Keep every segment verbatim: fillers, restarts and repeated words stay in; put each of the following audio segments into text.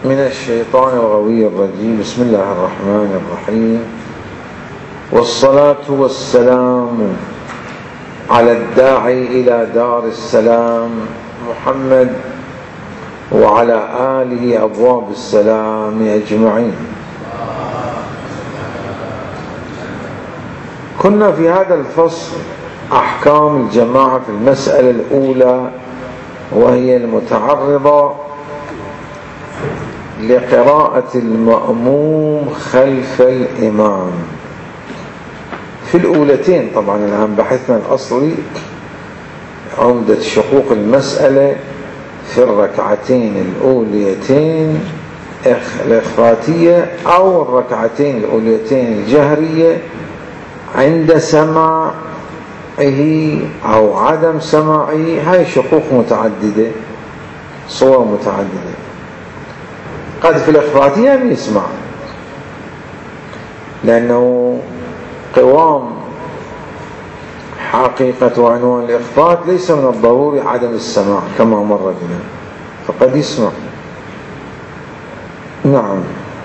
من الشيطان الغوي الرجيم. بسم الله الرحمن الرحيم، والصلاة والسلام على الداعي إلى دار السلام محمد وعلى آله أبواب السلام أجمعين. كنا في هذا الفصل أحكام الجماعة في المسألة الأولى، وهي المتعرضة لقراءة المأموم خلف الإمام في الأولتين. طبعا الآن بحثنا الأصلي عمدة شقوق المسألة في الركعتين الأوليتين الإخفاتية أو الركعتين الأوليتين الجهرية عند سماعه أو عدم سماعه. هاي شقوق متعددة، صور متعددة. قد في الإخفاتية لم يسمع، لأنه قوام حقيقة وعنوان الإخفات ليس من الضروري عدم السماع كما مر بنا، فقد يسمع. نعم،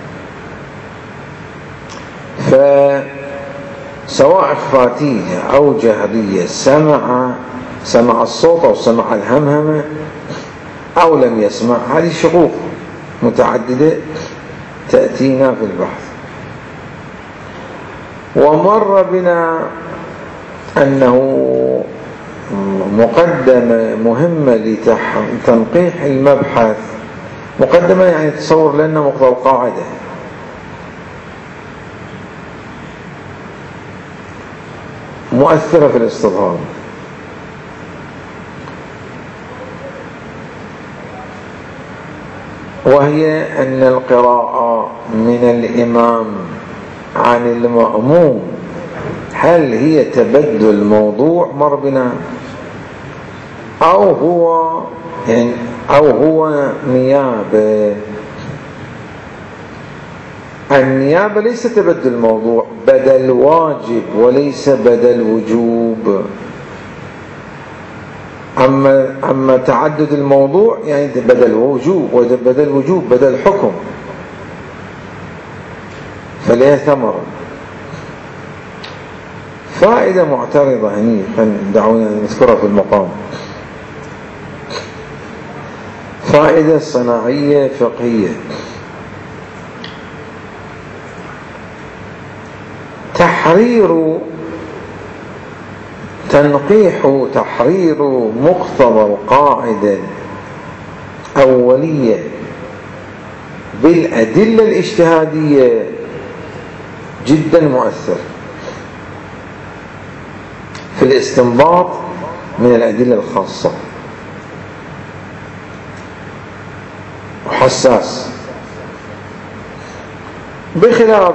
فسواء إخفاتية أو جهرية سمع سمع الصوت أو سمع الهمهمة أو لم يسمع، هذه شقوق متعددة تأتينا في البحث. ومر بنا أنه مقدمة مهمة لتنقيح المبحث، مقدمة يعني تصور لنا مقتضى القاعدة، مؤثرة في الاستظهار، وهي أن القراءة من الإمام عن المأموم هل هي تبدل موضوع مر بنا أو هو يعني أو هو نيابة. النيابة ليس تبدل موضوع، بدل واجب وليس بدل وجوب. أما أما تعدد الموضوع يعني بدل وجوب، وبدل وجوب بدل حكم، فلها ثمرة. فائدة معترضة هني دعونا نذكرها في المقام، فائدة صناعية فقهية. تحرير تنقيح تحرير مقتضى القاعدة الأولية بالأدلة الاجتهادية جدا مؤثر في الاستنباط من الأدلة الخاصة، وحساس، بخلاف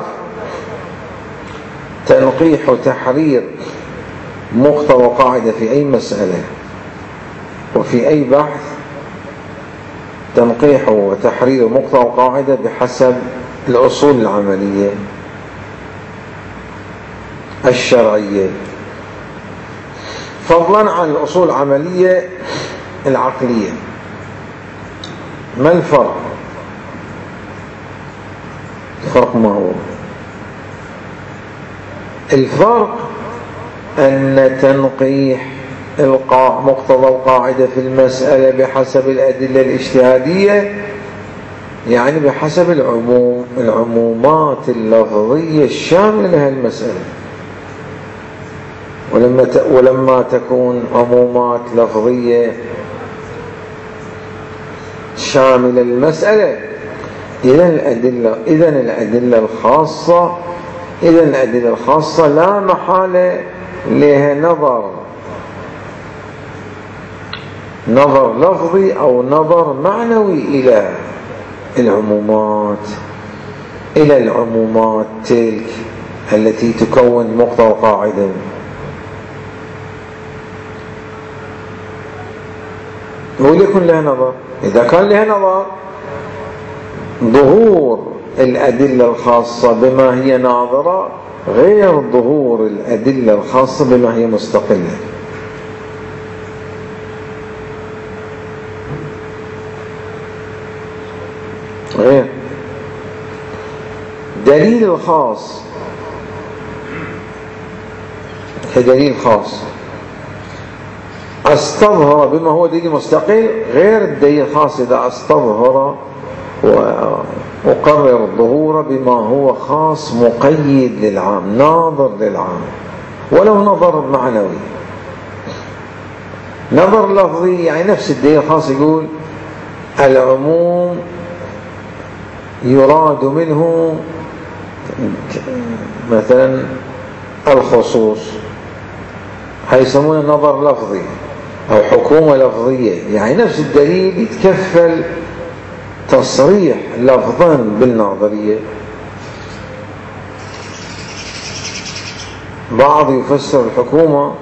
تنقيح وتحرير مقتضى قاعدة في أي مسألة وفي أي بحث. تنقيح وتحرير مقتضى قاعدة بحسب الأصول العملية الشرعية، فضلا عن الأصول العملية العقلية. ما الفرق؟ الفرق ما هو؟ الفرق أن تنقيح مقتضى القاعدة في المسألة بحسب الأدلة الاجتهادية يعني بحسب العموم العمومات اللفظية الشاملة لها المسألة. ولما ولما تكون عمومات لفظية شاملة للمسألة، إذن الأدلة إذن الأدلة الخاصة إذن الأدلة الخاصة لا محالة لها نظر نظر لفظي أو نظر معنوي إلى العمومات إلى العمومات تلك التي تكون مقتضى قاعدة. وليكن لها نظر. إذا كان لها نظر، ظهور الأدلة الخاصة بما هي ناظرة غير ظهور الأدلة الخاصة بما هي مستقلة. غير دليل الخاص كدليل خاص استظهر بما هو دليل مستقل غير الدليل الخاص إذا استظهر وقرر الظهور بما هو خاص مقيد للعام ناظر للعام ولو نظر معنوي. نظر لفظي يعني نفس الدليل الخاص يقول العموم يراد منه مثلا الخصوص، هيسمونه نظر لفظي أو حكومة لفظية، يعني نفس الدليل يتكفل تصريح لفظا بالنظرية. بعض يفسر الحكومة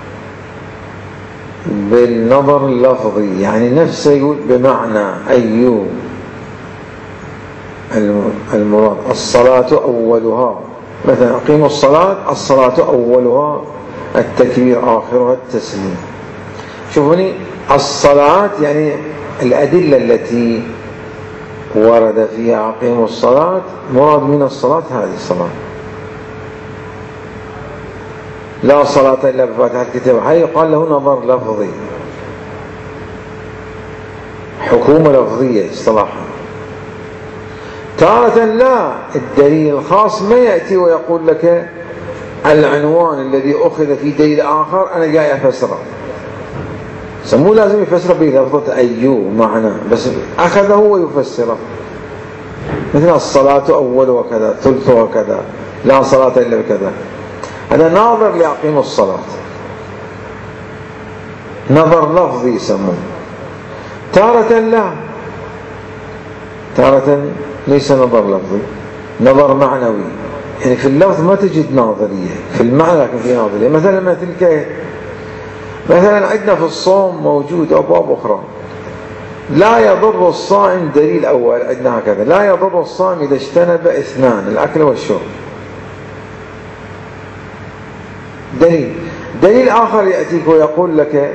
بالنظر اللفظي يعني نفسه يقول بمعنى أيوب المراد الصلاة أولها، مثلا أقيموا الصلاة الصلاة أولها التكبير آخرها التسليم. شوفوني الصلاة يعني الأدلة التي ورد فيها أقيموا الصلاة مراد من الصلاة هذه الصلاة، لا صلاة إلا بفاتحة الكتاب، هاي يقال له نظر لفظي حكومة لفظية اصطلاحا. تارة لا الدليل الخاص ما يأتي ويقول لك العنوان الذي أخذ في دليل آخر أنا جاي أفسره، مو لازم يفسره بلفظة أيوه معنى، بس أخذه ويفسره، مثل الصلاة أول وكذا ثلث وكذا لا صلاة إلا بكذا، هذا ناظر لأقيم الصلاة، نظر لفظي يسمونه. تارة لا، تارة ليس نظر لفظي، نظر معنوي، يعني في اللفظ ما تجد ناظرية، في المعنى لكن في ناظرية. مثلا مثل كيف؟ مثلا عندنا في الصوم موجود أبواب أخرى، لا يضر الصائم دليل أول عندنا هكذا، لا يضر الصائم إذا اجتنب اثنان الأكل والشرب، دليل. دليل آخر يأتيك ويقول لك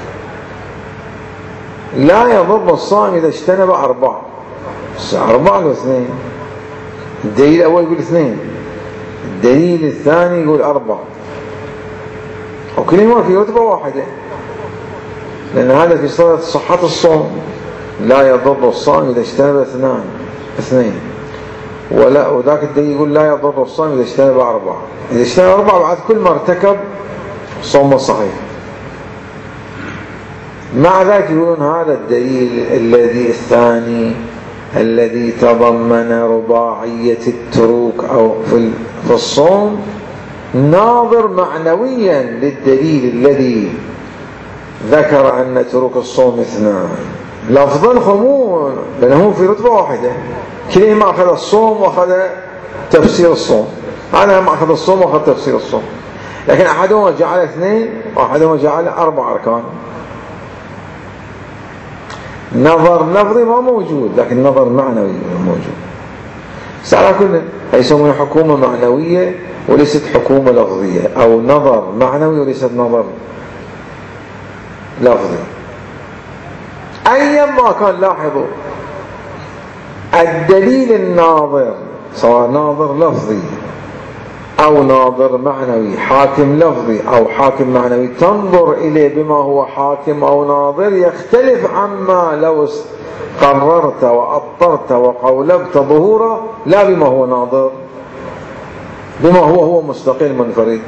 لا يضر الصائم إذا اجتنب أربعة، أربعة واثنين، الدليل الأول يقول اثنين، الدليل الثاني يقول أربعة، وكلهما في رتبة واحدة، لأن هذا في صورة صحة الصوم، لا يضر الصائم إذا اجتنب اثنان اثنين، ولا وذاك الدليل يقول لا يضر الصائم إذا اجتنب أربعة، إذا اجتنب أربعة بعد كل ما ارتكب صوم صحيح. مع ذلك يقولون هذا الدليل الذي الثاني الذي تضمن رباعية التروك أو في الصوم ناظر معنويا للدليل الذي ذكر أن تروك الصوم اثنان، لفظا خمون بينهم في رتبة واحدة، كلهما أخذ الصوم وأخذ تفسير الصوم، أنا ما أخذ الصوم وأخذ تفسير الصوم، لكن أحدهما جعل اثنين وأحدهما جعل أربع أركان. نظر لفظي ما موجود لكن نظر معنوي موجود. بس على كل يسمونه حكومة معنوية وليست حكومة لفظية، أو نظر معنوي وليست نظر لفظي. أيا ما كان لاحظوا الدليل الناظر سواء ناظر لفظي أو ناظر معنوي، حاكم لفظي أو حاكم معنوي، تنظر إليه بما هو حاكم أو ناظر يختلف عما لو قررت وأطرت وقولبت ظهوره لا بما هو ناظر، بما هو هو مستقل منفرد.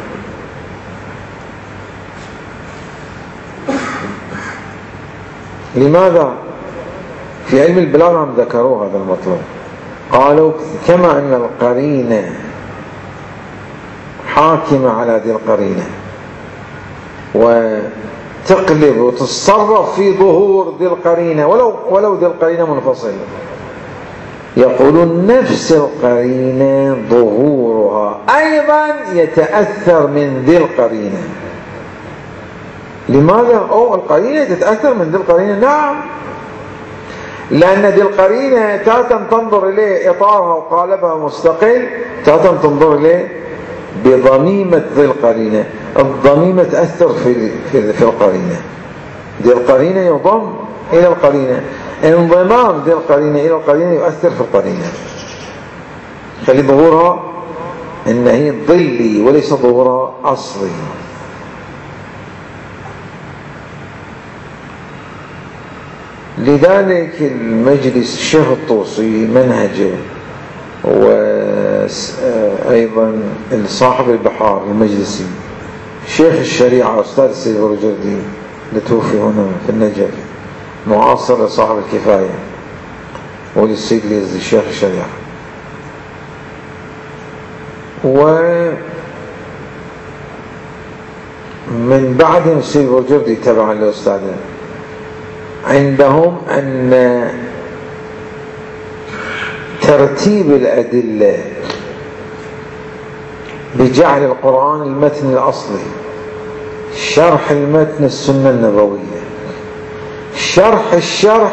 لماذا؟ في علم البلاغة هم ذكروا هذا المطلب، قالوا كما أن القرينة حاكمة على ذي القرينة وتقلب وتتصرف في ظهور ذي القرينة ولو, ولو ذي القرينة منفصل، يقولون نفس القرينة ظهورها أيضا يتأثر من ذي القرينة. لماذا؟ أو القرينة تتأثر من ذي القرينة، نعم، لأن ذي القرينة تاتا تنظر إليه إطارها وقالبها مستقل، تاتا تنظر إليه بضميمة ذي القرينة، الضميمة تأثر في, في, في القرينة، ذي القرينة يضم إلى القرينة، انضمام ذي القرينة إلى القرينة يؤثر في القرينة. خلي ظهورها إن هي ظلي وليس ظهورها أصلي. لذلك المجلس الشيخ الطوسي منهجه، وأيضا صاحب البحار المجلسي شيخ الشريعة أستاذ السيد البروجردي اللي توفي هنا في النجف، معاصر لصاحب الكفاية وللسيد اليزدي شيخ الشريعة. ومن بعدهم السيد البروجردي تبعا لأستاذه، عندهم أن ترتيب الأدلة بجعل القرآن المتن الأصلي، شرح المتن السنة النبوية، شرح الشرح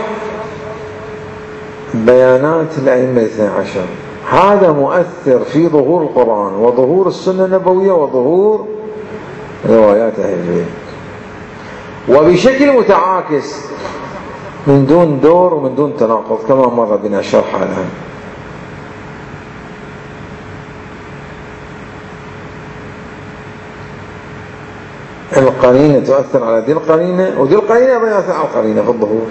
بيانات الأئمة الاثنى عشر، هذا مؤثر في ظهور القرآن وظهور السنة النبوية وظهور روايات أهل البيت، وبشكل متعاكس من دون دور ومن دون تناقض كما مر بنا شرحها الآن. القرينة تؤثر على دي القرينة، ودي القرينة يؤثر على القرينة في الظهور.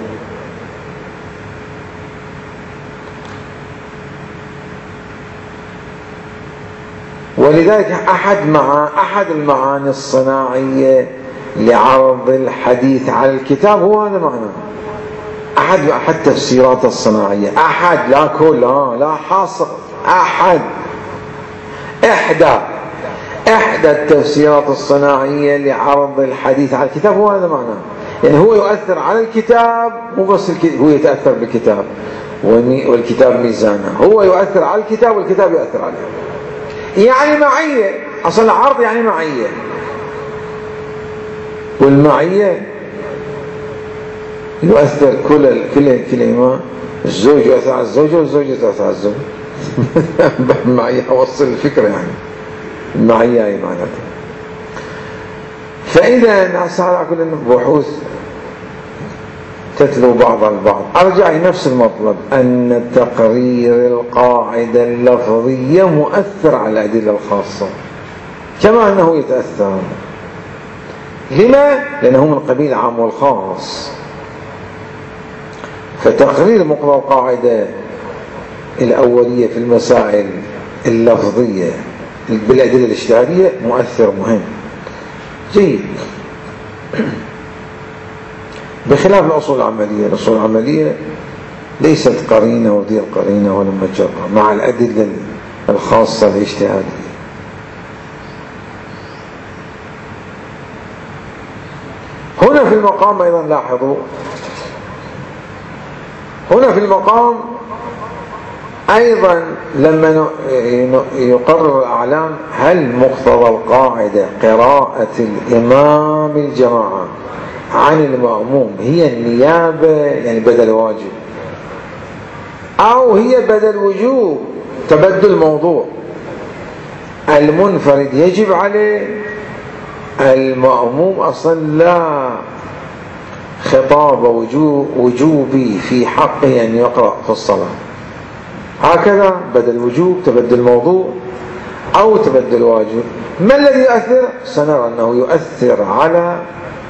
ولذلك أحد مع أحد المعاني الصناعية لعرض الحديث على الكتاب هو هذا معناه. أحد أحد تفسيرات الصناعية، أحد لا كل آه لا حاصر، أحد إحدى إحدى التفسيرات الصناعية لعرض الحديث على الكتاب هو هذا معناه. يعني هو يؤثر على الكتاب، مو بس هو يتأثر بالكتاب والكتاب ميزانه، هو يؤثر على الكتاب والكتاب يؤثر عليه. يعني معية، أصل العرض يعني معية، والمعية يؤثر كل كل كلمة. الزوج يؤثر على الزوجة والزوجة تؤثر على الزوج. المعية أوصل الفكرة يعني المعية أي معناتها. فإذا صار كل بحوث تتلو بعض البعض. أرجع لنفس المطلب، أن تقرير القاعدة اللفظية مؤثر على الأدلة الخاصة كما أنه يتأثر. لما؟ لأنه من قبيل العام والخاص. فتقرير مقتضى القاعدة الأولية في المسائل اللفظية بالأدلة الاجتهادية مؤثر مهم جيد، بخلاف الأصول العملية. الأصول العملية ليست قرينة ودي القرينة ولا مجرة مع الأدلة الخاصة الاجتهادية. هنا في المقام أيضا لاحظوا، هنا في المقام أيضا لما يقرر الأعلام، هل مقتضى القاعدة قراءة الإمام الجماعة عن المأموم هي النيابة يعني بدل واجب، أو هي بدل وجوب تبدل موضوع؟ المنفرد يجب عليه، المأموم أصلا لا خطاب وجوب وجوبي في حقه أن يقرأ في الصلاة. هكذا بدل وجوب تبدل موضوع أو تبدل واجب. ما الذي يؤثر؟ سنرى أنه يؤثر على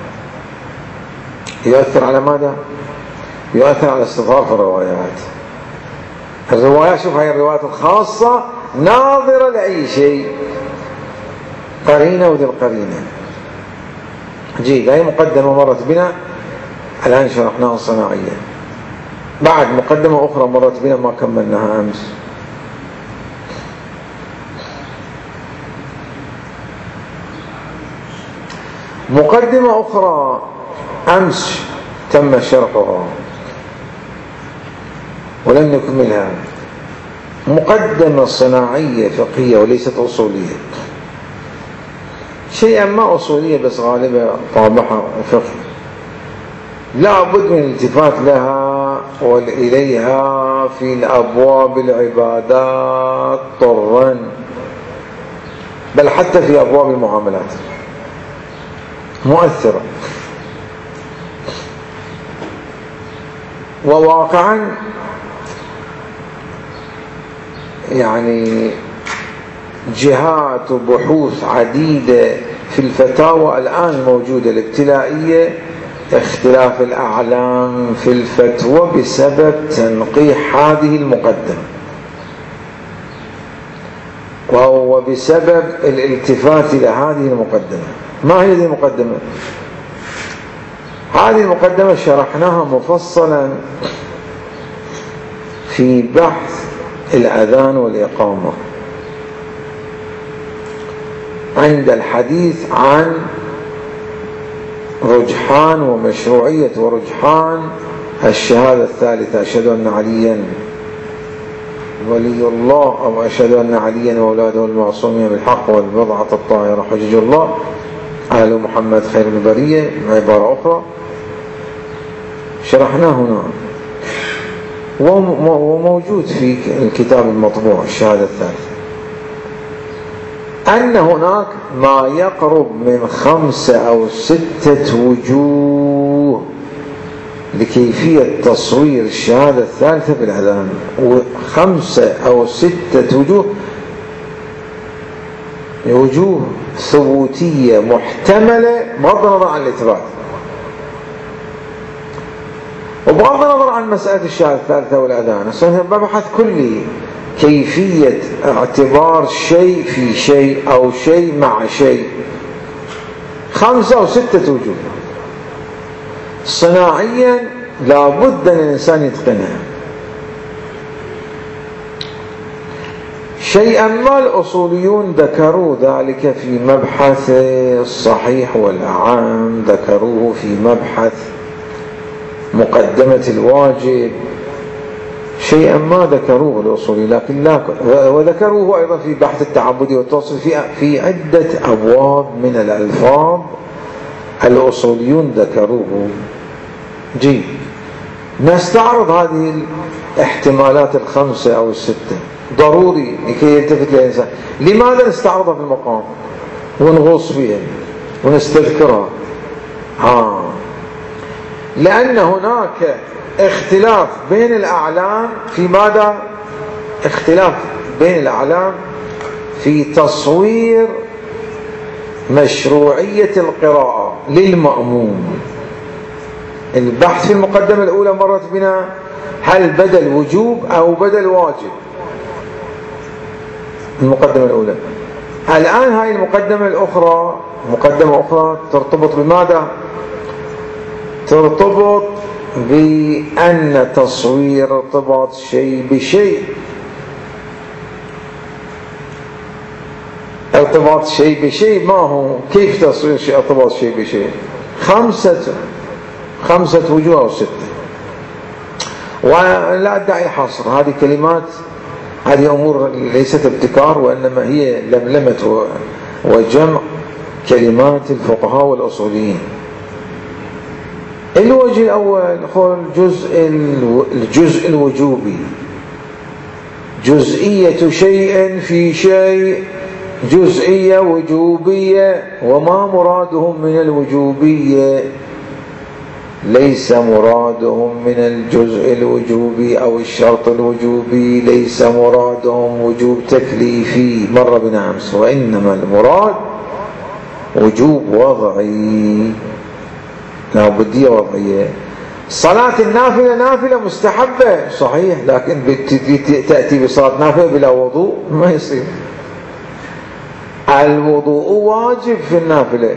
يؤثر على ماذا؟ يؤثر على استظهار الروايات. الروايات، شوف هاي الروايات الخاصة ناظرة لأي شيء، قرينة ودي القرينة. جيد، هاي مقدمة مرت بنا الآن شرحناها الصناعية. بعد مقدمة أخرى مرت بنا ما كملناها أمس. مقدمة أخرى أمس تم شرحها ولم نكملها، مقدمة صناعية فقهية وليست أصولية، شيئا ما أصولية بس غالبا طابعها فقه، لا بد من الالتفات لها وإليها في الأبواب العبادات طرا، بل حتى في أبواب المعاملات مؤثرة. وواقعا يعني جهات وبحوث عديدة في الفتاوى الآن موجودة الابتلائية، اختلاف الأعلام في الفتوى بسبب تنقيح هذه المقدمة، وهو بسبب الالتفات إلى هذه المقدمة. ما هي هذه المقدمة؟ هذه المقدمة شرحناها مفصلا في بحث الأذان والإقامة عند الحديث عن رجحان ومشروعية ورجحان الشهادة الثالثة، أشهد أن عليا ولي الله أو أشهد أن عليا وأولاده المعصومين بالحق والبضعة الطاهرة حجج الله آل محمد خير البرية، عبارة أخرى شرحناه هنا وموجود في الكتاب المطبوع الشهادة الثالثة، أن هناك ما يقرب من خمسة أو ستة وجوه لكيفية تصوير الشهادة الثالثة بالأذان، وخمسة أو ستة وجوه وجوه ثبوتية محتملة بغض النظر عن الإثبات، وبغض النظر عن مسألة الشهادة الثالثة والأذان. ببحث كلي كيفية اعتبار شيء في شيء أو شيء مع شيء، خمسة أو ستة وجوه صناعيا لابد أن الإنسان يتقنها. شيئا ما الأصوليون ذكروا ذلك في مبحث الصحيح والأعام، ذكروه في مبحث مقدمة الواجب، شيئا ما ذكروه الأصولي، لكن لا، وذكروه أيضا في بحث التعبد والتوصل في في عدة أبواب من الألفاظ الأصوليون ذكروه. جي نستعرض هذه الاحتمالات الخمسة أو الستة، ضروري لكي يلتفت الإنسان. لماذا نستعرضها في المقام ونغوص فيها ونستذكرها؟ آه لأن هناك اختلاف بين الأعلام في ماذا؟ اختلاف بين الأعلام في تصوير مشروعية القراءة للمأموم. البحث في المقدمة الأولى مرت بنا هل بدل وجوب أو بدل واجب، المقدمة الأولى. الآن هاي المقدمة الأخرى مقدمة أخرى ترتبط بماذا؟ ترتبط بأن تصوير ارتباط شيء بشيء، ارتباط شيء بشيء ما هو؟ كيف تصوير شيء ارتباط شيء بشيء؟ خمسة خمسة وجوه أو ستة، ولا أدعي حصر. هذه كلمات، هذه أمور ليست ابتكار، وإنما هي لملمة وجمع كلمات الفقهاء والأصوليين. الوجه الأول هو الجزء الجزء الوجوبي، جزئية شيء في شيء، جزئية وجوبية. وما مرادهم من الوجوبية؟ ليس مرادهم من الجزء الوجوبي أو الشرط الوجوبي، ليس مرادهم وجوب تكليفي مر بنا أمس، وإنما المراد وجوب وضعي، لابدية وضعية. صلاة النافلة نافلة مستحبة صحيح، لكن تأتي بصلاة نافلة بلا وضوء ما يصير. الوضوء واجب في النافلة.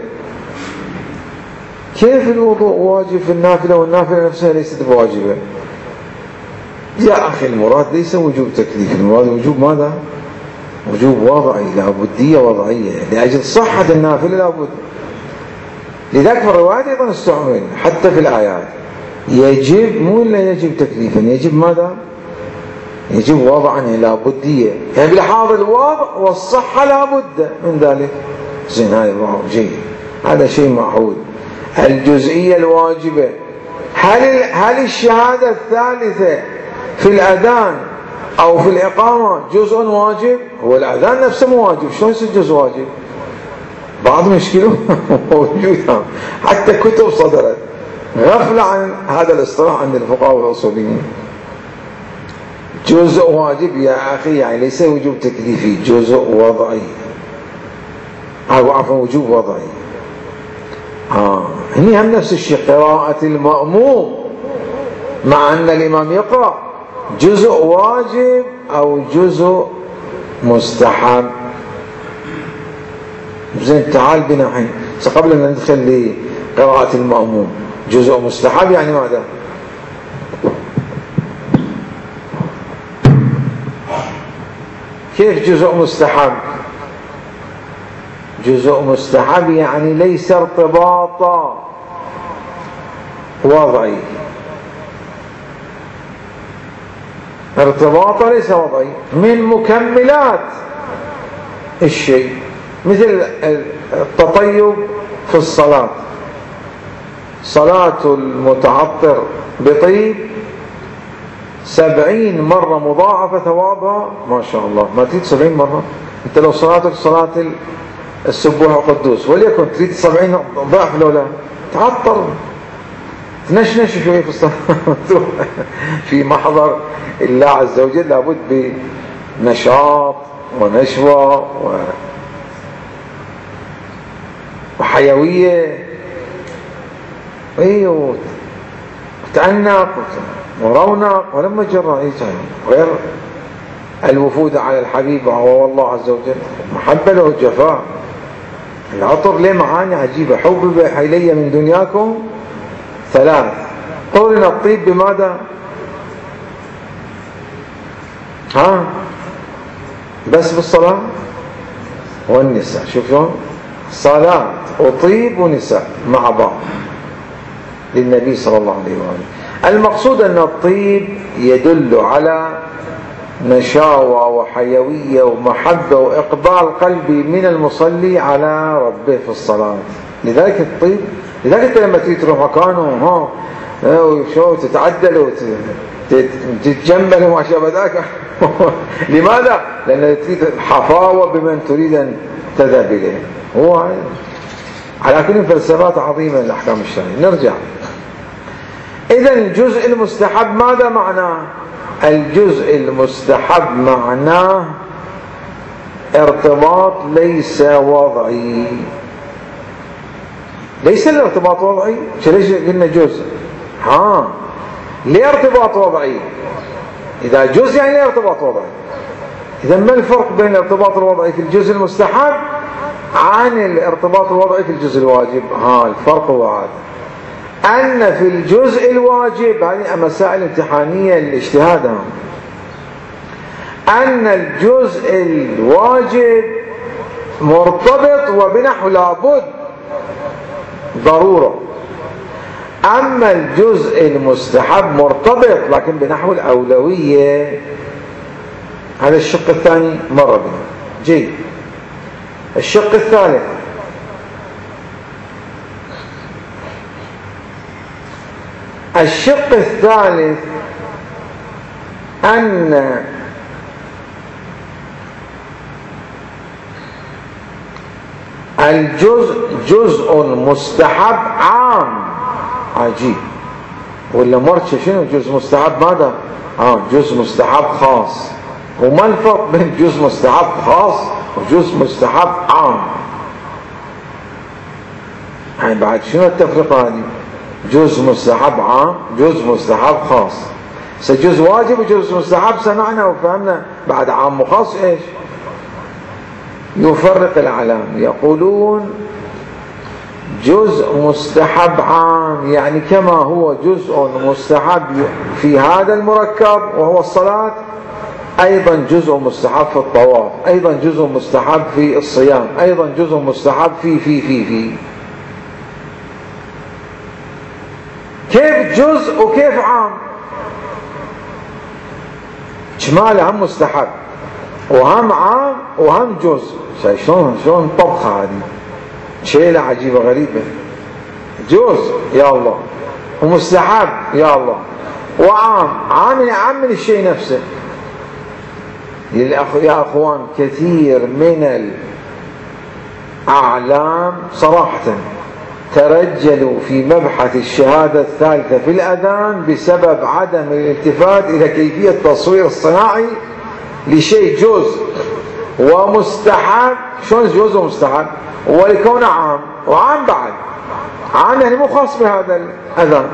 كيف الوضوء واجب في النافلة والنافلة نفسها ليست بواجبة؟ يا أخي المراد ليس وجوب تكليف، المراد وجوب ماذا؟ وجوب وضعي، لابدية وضعية، لأجل صحة النافلة لابد. لذلك في الروايات أيضا استعمل حتى في الآيات يجب، مو لا يجب تكليفا، يجب ماذا؟ يجب وضعا، لابدية، يعني بلحاظ الوضع والصحة لابد من ذلك. زين، هذا جيد، هذا شيء معهود. الجزئية الواجبة، هل هل الشهادة الثالثة في الأذان أو في الإقامة جزء واجب؟ هو الأذان نفسه مو واجب، شلون يصير جزء واجب؟ بعض مشكلة موجودة، حتى كتب صدرت غفلة عن هذا الاصطلاح عند الفقهاء والأصوليين. جزء واجب يا أخي، يعني ليس وجوب تكليفي، جزء وضعي أو عفوا وجوب وضعي. آه هني هم نفس الشيء، قراءة المأموم مع أن الإمام يقرأ جزء واجب أو جزء مستحب. زين تعال بنا الحين قبل أن ندخل لقراءة المأموم، جزء مستحب يعني ماذا؟ كيف جزء مستحب؟ جزء مستحب يعني ليس ارتباطا وضعي، ارتباطا ليس وضعي، من مكملات الشيء، مثل التطيب في الصلاة. صلاة المتعطر بطيب سبعين مرة مضاعفة ثوابها ما شاء الله، ما تريد سبعين مرة. انت لو صلاتك صلاة السبوح القدوس وليكن تريد سبعين ضعف، لو لا تعطر تنشنش شوية في الصلاة في محضر الله عز وجل لابد بنشاط ونشوة و... وحيوية، ايوه تأنق ورونق، ولما جرى ايش غير الوفود على الحبيب وهو الله عز وجل، محبة له الجفاء. العطر له معاني عجيبة، حبب إلي من دنياكم ثلاث، قرن الطيب بماذا؟ ها بس بالصلاة والنساء، شوف شلون صلاة وطيب ونساء مع بعض للنبي صلى الله عليه وآله. المقصود أن الطيب يدل على نشاوة وحيوية ومحبة وإقبال قلبي من المصلي على ربه في الصلاة. لذلك الطيب، لذلك أنت لما تريد تروح مكانه ها وشو تتعدل وتتجمل وما شابه ذاك لماذا؟ لأن تريد حفاوة بمن تريد أن تذهب إليه. هو على كل فلسفات عظيمة الأحكام الشرعية. نرجع إذن الجزء المستحب ماذا معناه؟ الجزء المستحب معناه ارتباط ليس وضعي. ليس الارتباط وضعي، ليش قلنا جزء؟ ها ليه ارتباط وضعي؟ إذا جزء يعني ليه ارتباط وضعي. إذا ما الفرق بين الارتباط الوضعي في الجزء المستحب عن الارتباط الوضعي في الجزء الواجب؟ ها الفرق هو هذا، أن في الجزء الواجب، هذه مسائل امتحانية للاجتهاد، أن الجزء الواجب مرتبط وبنحو لابد ضرورة، أما الجزء المستحب مرتبط لكن بنحو الأولوية. هذا الشق الثاني مر بنا. جيد. الشق الثالث، الشق الثالث أن الجزء جزء مستحب عام. عجيب، ولا مرش شنو جزء مستحب ماذا؟ آه جزء مستحب خاص. وما الفرق بين جزء مستحب خاص وجزء مستحب عام؟ يعني بعد شنو التفرقة هذه؟ جزء مستحب عام، جزء مستحب خاص. سجزء واجب وجزء مستحب سمعنا وفهمنا، بعد عام وخاص ايش؟ يفرق العلام، يقولون جزء مستحب عام يعني كما هو جزء مستحب في هذا المركب وهو الصلاة، أيضا جزء مستحب في الطواف، أيضا جزء مستحب في الصيام، أيضا جزء مستحب في في في في كيف جزء وكيف عام؟ شماله هم مستحب وهم عام وهم جزء. شلون شلون طبخة هذه، شيلة عجيبة غريبة. جزء يا الله ومستحب يا الله وعام. عام عام من الشيء نفسه. يا أخوان كثير من الأعلام صراحة ترجلوا في مبحث الشهادة الثالثة في الأذان بسبب عدم الالتفات إلى كيفية التصوير الصناعي لشيء جزء ومستحب. شلون جزء ومستحب؟ ولكونه عام، وعام بعد عام يعني مو خاص بهذا الأذان.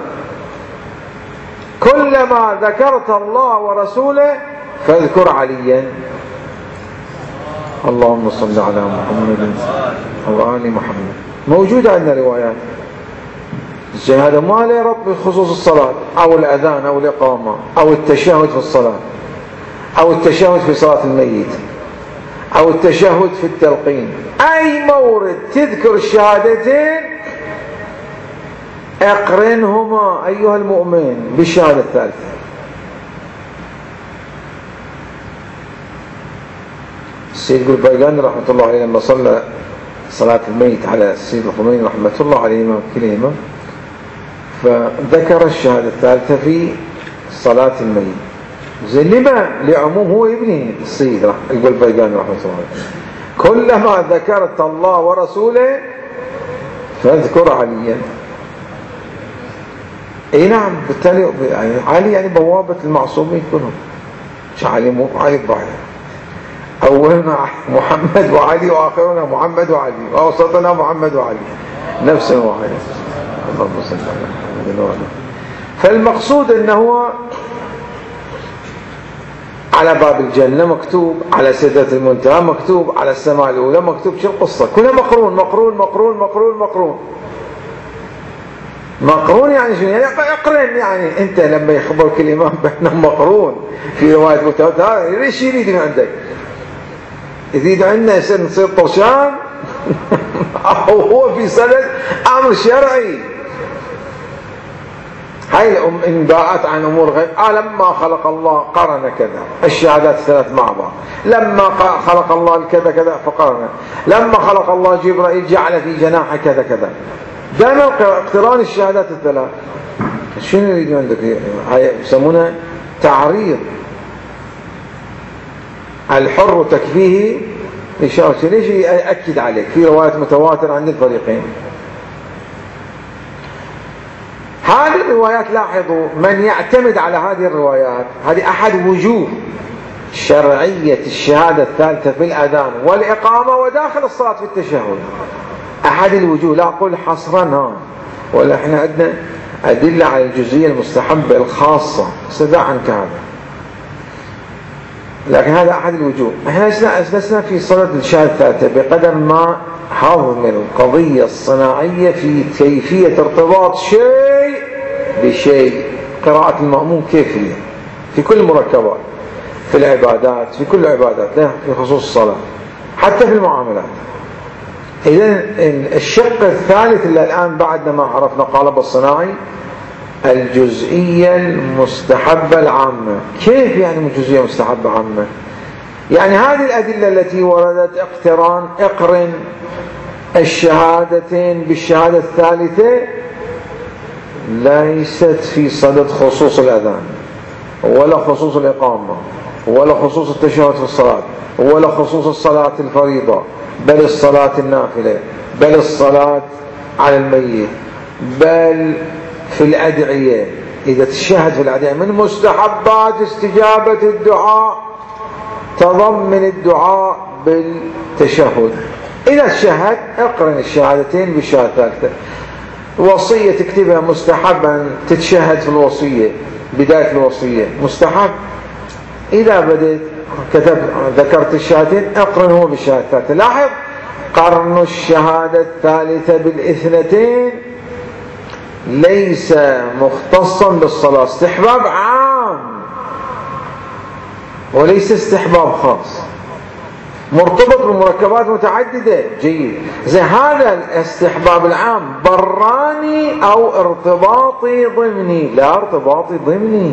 كلما ذكرت الله ورسوله فاذكر عليا. اللهم صل على محمد وآل محمد. موجودة عندنا روايات هذا ما له ربط بخصوص الصلاة أو الأذان أو الإقامة أو التشهد في الصلاة أو التشهد في صلاة الميت أو التشهد في التلقين. أي مورد تذكر الشهادتين اقرنهما أيها المؤمن بالشهادة الثالثة. السيد البيقاني رحمة الله عليه لما صلى صلاة الميت على السيد الخميني رحمة الله عليهما كلهما فذكر الشهادة الثالثة في صلاة الميت. زين لما؟ لعموم هو ابنه السيد البيقاني رحمة الله عليه. كلما ذكرت الله ورسوله فاذكر عليا. اي نعم بالتالي علي يعني بوابة المعصومين كلهم. مش علي مو علي الضاحي. أولنا محمد وعلي وآخرنا محمد وعلي وأوسطنا محمد وعلي نفس واحد. اللهم صل على محمد. فالمقصود أنه على باب الجنة مكتوب، على سدرة المنتهى مكتوب، على السماء الأولى مكتوب. شو القصة؟ كلها مقرون مقرون مقرون مقرون مقرون مقرون. يعني شنو؟ يعني اقرن. يعني أنت لما يخبرك الإمام بأنه مقرون في رواية متواترة ليش يريد من عندك؟ يريد عندنا نصير طرشان أو هو في صدد أمر شرعي. هاي إن باعت عن أمور غيب. آه لما خلق الله قرن كذا، الشهادات الثلاث مع بعض. لما خلق الله كذا كذا فقرن. لما خلق الله جبرائيل جعل في جناحه كذا كذا. دائما اقتران الشهادات الثلاث. شنو يريدون عندك؟ هاي يسمونها تعريض. الحر تكفيه إشارة. ليش يأكد عليك في رواية متواتر عند الفريقين؟ هذه الروايات لاحظوا من يعتمد على هذه الروايات هذه أحد وجوه شرعية الشهادة الثالثة في الأذان والإقامة وداخل الصلاة في التشهد. أحد الوجوه، لا أقول حصرا، ولا إحنا عندنا أدلة على الجزئية المستحبة الخاصة سدع عنك هذا، لكن هذا أحد الوجوه. إحنا أسلسنا في صلاة الشهادة الثالثة بقدر ما حظم القضية الصناعية في كيفية ارتباط شيء بشيء. قراءة المأموم كيفية في كل المركبات، في العبادات، في كل العبادات، لا في خصوص الصلاة، حتى في المعاملات. إذن الشق الثالث اللي الآن بعدنا ما عرفنا قالب الصناعي الجزئية المستحبة العامة. كيف يعني جزئية مستحبة عامة؟ يعني هذه الأدلة التي وردت اقتران اقرن الشهادتين بالشهادة الثالثة ليست في صدد خصوص الأذان ولا خصوص الإقامة ولا خصوص التشهد في الصلاة ولا خصوص الصلاة الفريضة، بل الصلاة النافلة، بل الصلاة على الميت، بل في الأدعية. إذا تشهد في الأدعية من مستحبات استجابة الدعاء تضمن الدعاء بالتشهد. إذا تشهد اقرن الشهادتين بالشهادة الثالثة. وصية تكتبها مستحبا تتشهد في الوصية بداية الوصية مستحب. إذا بدأت كتب ذكرت الشهادتين اقرنه بالشهادة الثالثة. لاحظ قرن الشهادة الثالثة بالاثنتين ليس مختصا بالصلاة، استحباب عام وليس استحباب خاص، مرتبط بمركبات متعددة. جيد. زي هذا الاستحباب العام براني أو ارتباطي ضمني؟ لا، ارتباطي ضمني،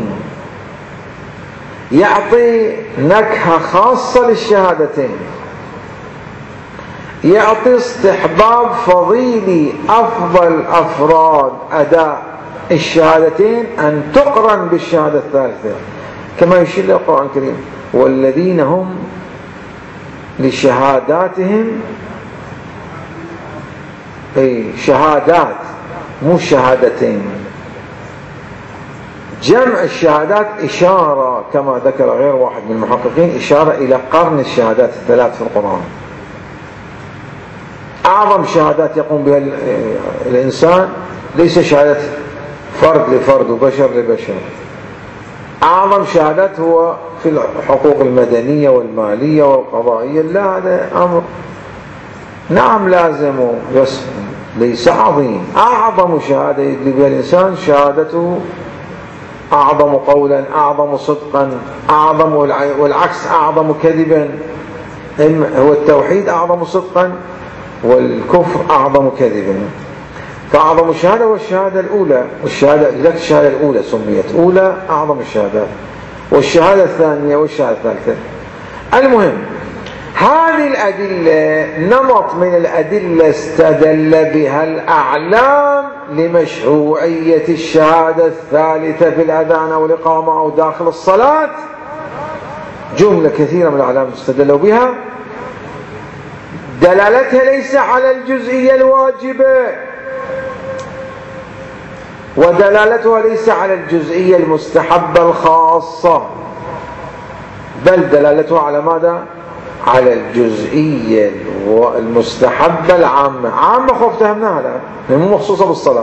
يعطي نكهة خاصة للشهادتين، يعطي استحباب فضيلي. أفضل أفراد أداء الشهادتين أن تقرن بالشهادة الثالثة، كما يشير إلى القرآن الكريم: والذين هم لشهاداتهم اي شهادات مو شهادتين. جمع الشهادات إشارة كما ذكر غير واحد من المحققين، إشارة إلى قرن الشهادات الثلاث في القرآن. أعظم شهادات يقوم بها الإنسان ليس شهادة فرد لفرد وبشر لبشر، أعظم شهادات هو في الحقوق المدنية والمالية والقضائية. لا، هذا أمر نعم لازم بس ليس عظيم. أعظم شهادة يدلي بها الإنسان شهادته أعظم قولا، أعظم صدقا، أعظم والعكس أعظم كذبا. هو التوحيد أعظم صدقا والكفر أعظم كذبا. فأعظم الشهادة هو الشهادة الأولى، والشهادة لك الشهادة الأولى سميت أولى أعظم الشهادات، والشهادة الثانية والشهادة الثالثة. المهم هذه الأدلة نمط من الأدلة استدل بها الأعلام لمشروعية الشهادة الثالثة في الأذان أو الإقامة أو داخل الصلاة. جملة كثيرة من الأعلام استدلوا بها، دلالتها ليس على الجزئية الواجبة، ودلالتها ليس على الجزئية المستحبة الخاصة، بل دلالتها على ماذا؟ على الجزئية المستحبة العامة. عامة خوف فهمناها الآن، مو مخصوصة بالصلاة.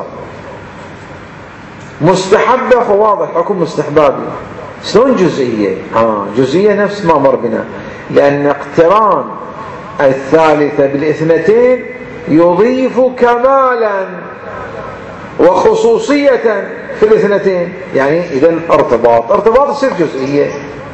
مستحبة خو واضح حكم مستحبابي. شلون جزئية؟ آه جزئية نفس ما مر بنا، لأن اقتران الثالثة بالاثنتين يضيف كمالا وخصوصية في الاثنتين. يعني إذن ارتباط ارتباط يصير جزئية.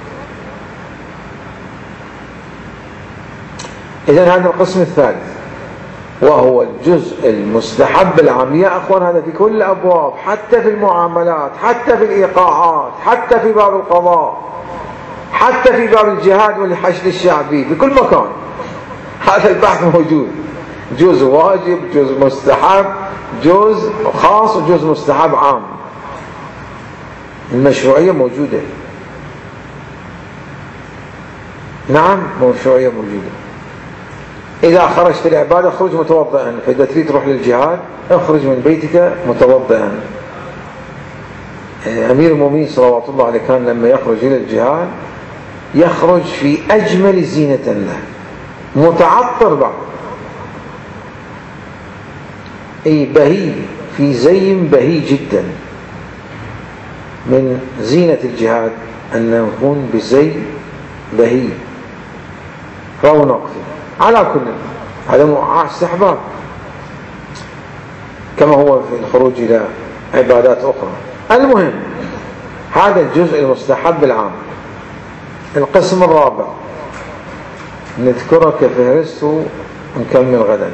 إذن هذا القسم الثالث وهو الجزء المستحب العام. يا أخوان هذا في كل الأبواب، حتى في المعاملات، حتى في الإيقاعات، حتى في باب القضاء، حتى في باب الجهاد والحشد الشعبي، في كل مكان هذا البحث موجود. جزء واجب، جزء مستحب، جزء خاص وجزء مستحب عام. المشروعية موجودة. نعم مشروعية موجودة. إذا خرجت العبادة اخرج متوضئا، فإذا تريد تروح للجهاد اخرج من بيتك متوضئا. أمير المؤمنين صلوات الله عليه كان لما يخرج إلى الجهاد يخرج في أجمل زينة له، متعطر بعد، أي بهي، في زي بهي جدا. من زينة الجهاد أن نكون بزي بهي رونق فيه. على كل هذا استحباب كما هو في الخروج إلى عبادات أخرى. المهم هذا الجزء المستحب العام. القسم الرابع نذكره كفهرست ونكمل غدا.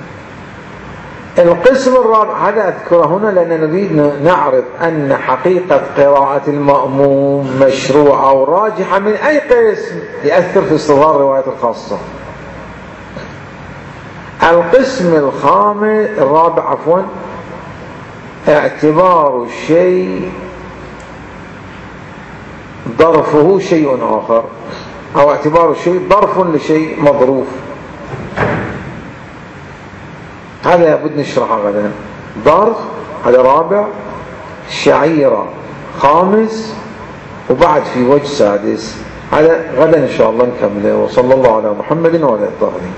القسم الرابع هذا أذكره هنا لأننا نريد نعرف أن حقيقة قراءة المأموم مشروعة وراجحة من أي قسم يأثر في استظهار الروايات الخاصة. القسم الخامس الرابع عفوا اعتبار الشيء ظرفه شيء آخر، أو اعتبار الشيء ظرف لشيء مظروف. هذا لابد نشرحه غدا. ظرف هذا رابع، شعيرة خامس، وبعد في وجه سادس. هذا غدا إن شاء الله نكمله. وصلى الله على محمد وعلى آله الطاهرين.